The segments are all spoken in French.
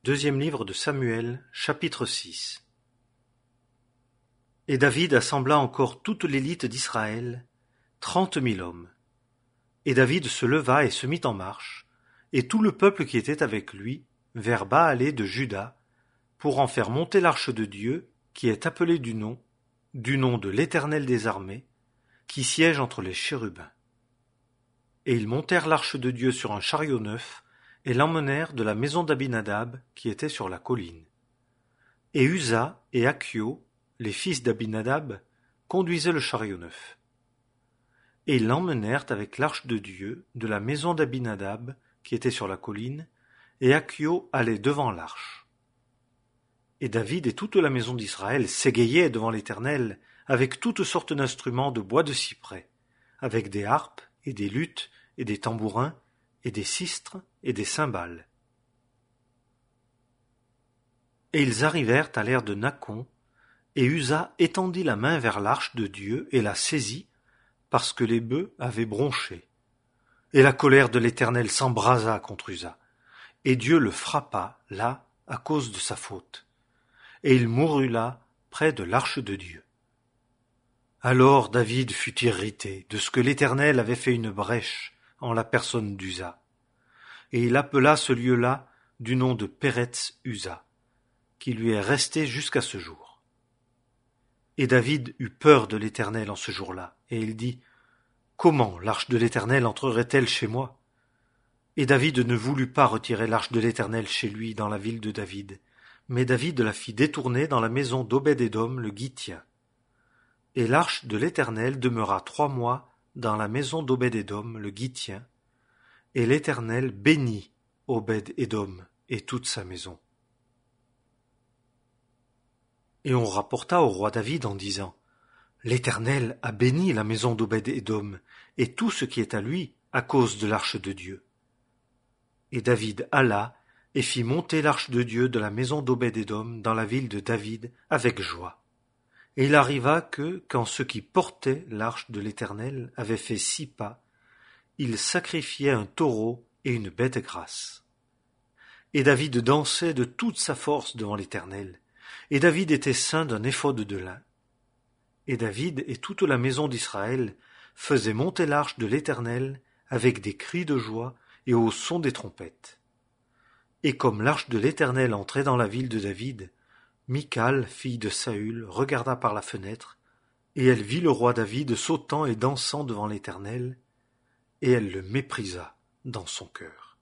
Deuxième livre de Samuel, chapitre 6. Et David assembla encore toute l'élite d'Israël, 30 000 hommes. Et David se leva et se mit en marche, et tout le peuple qui était avec lui, vers Baalé de Juda, pour en faire monter l'arche de Dieu, qui est appelée du nom de l'Éternel des armées, qui siège entre les chérubins. Et ils montèrent l'arche de Dieu sur un chariot neuf, et l'emmenèrent de la maison d'Abinadab, qui était sur la colline. Et Uza et Achio, les fils d'Abinadab, conduisaient le chariot neuf. Et ils l'emmenèrent avec l'arche de Dieu de la maison d'Abinadab, qui était sur la colline, et Achio allait devant l'arche. Et David et toute la maison d'Israël s'égayaient devant l'Éternel, avec toutes sortes d'instruments de bois de cyprès, avec des harpes et des luths et des tambourins, et des sistres et des cymbales. Et ils arrivèrent à l'aire de Nacon, et Uza étendit la main vers l'arche de Dieu et la saisit, parce que les bœufs avaient bronché. Et la colère de l'Éternel s'embrasa contre Uza, et Dieu le frappa là à cause de sa faute. Et il mourut là, près de l'arche de Dieu. Alors David fut irrité de ce que l'Éternel avait fait une brèche en la personne d'Uza. Et il appela ce lieu-là du nom de Péretz Uza, qui lui est resté jusqu'à ce jour. Et David eut peur de l'Éternel en ce jour-là, et il dit, « Comment l'arche de l'Éternel entrerait-elle chez moi ?» Et David ne voulut pas retirer l'arche de l'Éternel chez lui dans la ville de David, mais David la fit détourner dans la maison d'Obed-Édom le Gittien. Et l'arche de l'Éternel demeura 3 mois dans la maison d'Obed-Édom le Gittien, et l'Éternel bénit Obed-Édom et toute sa maison. Et on rapporta au roi David en disant, « L'Éternel a béni la maison d'Obed-Édom et tout ce qui est à lui à cause de l'arche de Dieu. » Et David alla et fit monter l'arche de Dieu de la maison d'Obed-Édom dans la ville de David avec joie. Et il arriva que, quand ceux qui portaient l'arche de l'Éternel avaient fait 6 pas, ils sacrifiaient un taureau et une bête grasse. Et David dansait de toute sa force devant l'Éternel, et David était ceint d'un éphod de lin. Et David et toute la maison d'Israël faisaient monter l'arche de l'Éternel avec des cris de joie et au son des trompettes. Et comme l'arche de l'Éternel entrait dans la ville de David, Michal, fille de Saül, regarda par la fenêtre, et elle vit le roi David sautant et dansant devant l'Éternel, et elle le méprisa dans son cœur.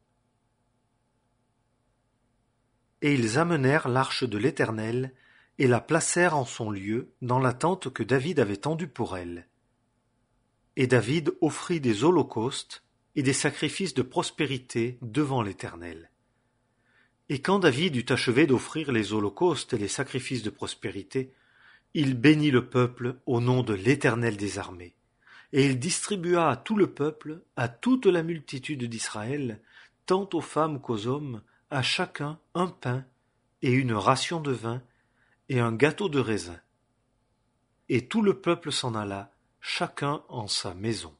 Et ils amenèrent l'arche de l'Éternel, et la placèrent en son lieu dans la tente que David avait tendue pour elle. Et David offrit des holocaustes et des sacrifices de prospérité devant l'Éternel. Et quand David eut achevé d'offrir les holocaustes et les sacrifices de prospérité, il bénit le peuple au nom de l'Éternel des armées. Et il distribua à tout le peuple, à toute la multitude d'Israël, tant aux femmes qu'aux hommes, à chacun un pain et une ration de vin et un gâteau de raisin. Et tout le peuple s'en alla, chacun en sa maison.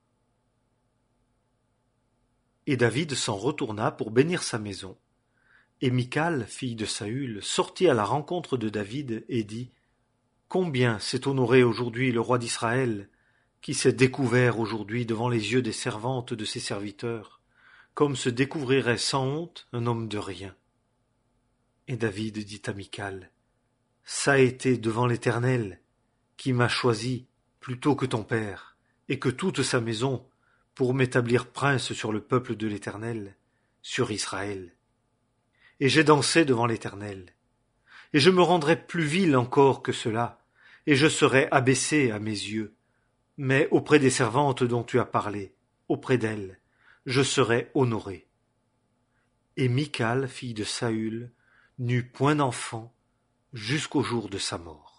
Et David s'en retourna pour bénir sa maison. Et Michal, fille de Saül, sortit à la rencontre de David et dit, « Combien s'est honoré aujourd'hui le roi d'Israël, qui s'est découvert aujourd'hui devant les yeux des servantes de ses serviteurs, comme se découvrirait sans honte un homme de rien. » Et David dit à Michal, « Ça a été devant l'Éternel, qui m'a choisi plutôt que ton père, et que toute sa maison, pour m'établir prince sur le peuple de l'Éternel, sur Israël. Et j'ai dansé devant l'Éternel, et je me rendrai plus vil encore que cela, et je serai abaissé à mes yeux, mais auprès des servantes dont tu as parlé, auprès d'elles, je serai honoré. » Et Michal, fille de Saül, n'eut point d'enfant jusqu'au jour de sa mort.